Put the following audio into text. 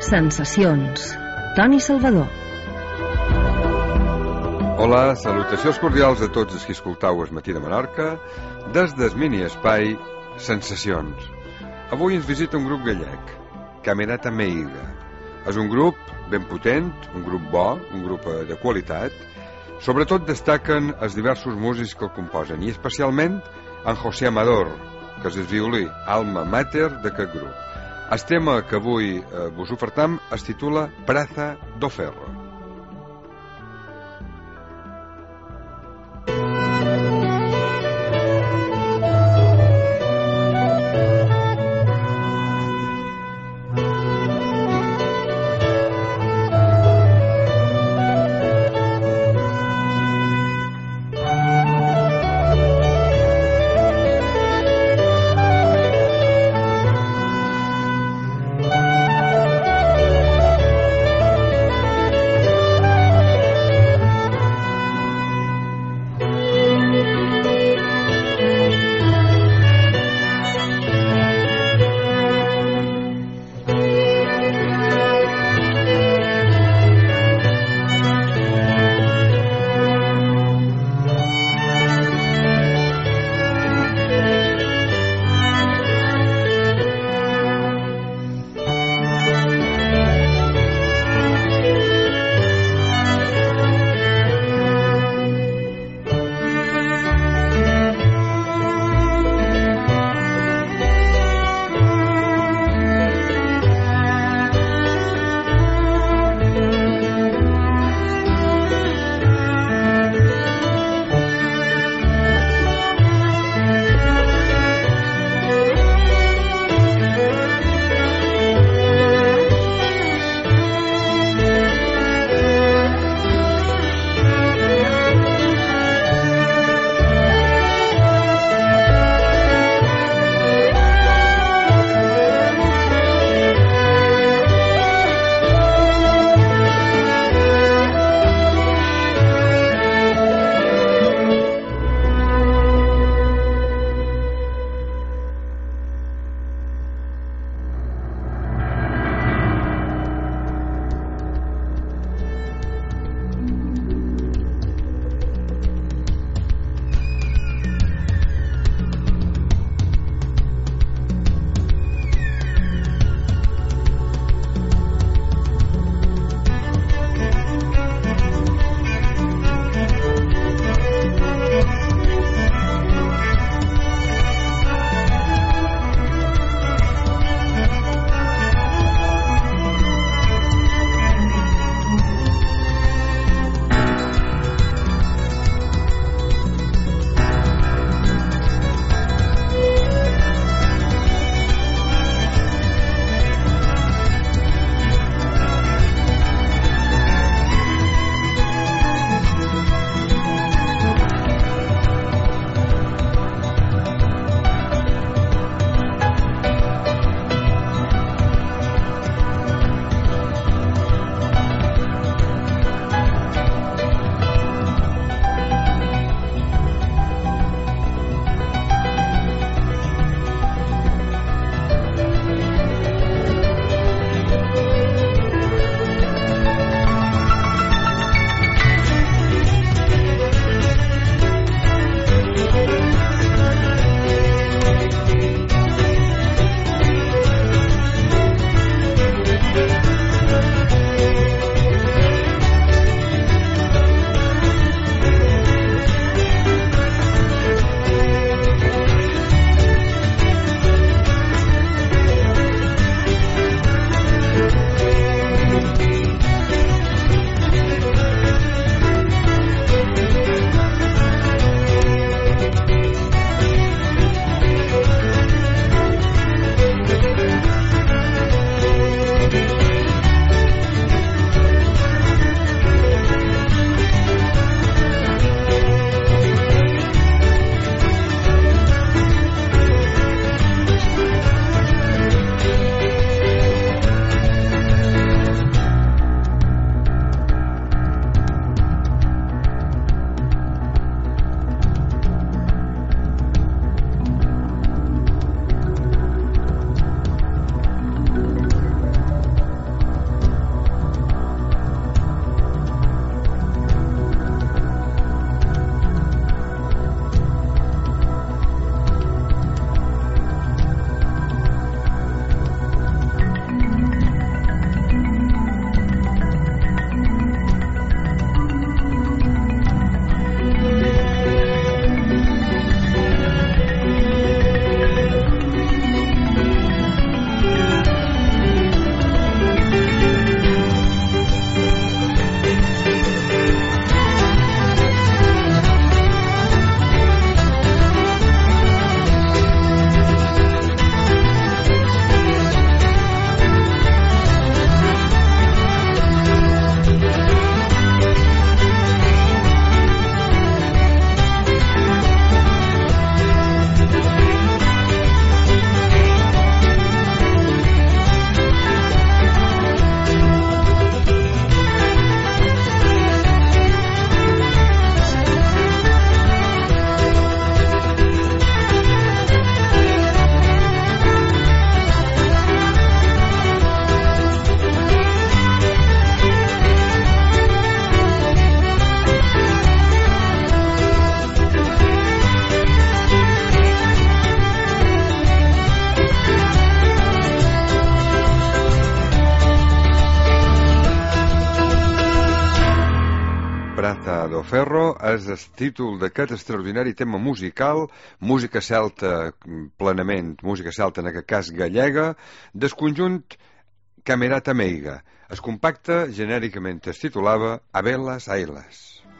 Sensacions. Toni Salvador. Hola, salutacions cordials a tots els que escoltau el Matí de Menorca des del mini espai Sensacions. Avui ens visita un grup gallec, Camerata Meiga. És un grup ben potent, un grup bo, un grup de qualitat. Sobretot destaquen els diversos músics que el composen, i especialment en José Amador, que és el violí, alma mater d'aquest grup. El tema que avui vos ofertam es titula Praza do Ferro. Ferro és el títol d'aquest extraordinari tema musical, música celta, plenament música celta, en aquest cas gallega, del conjunt Camerata Meiga. El compacte genèricament es titulava Abelas Ailas.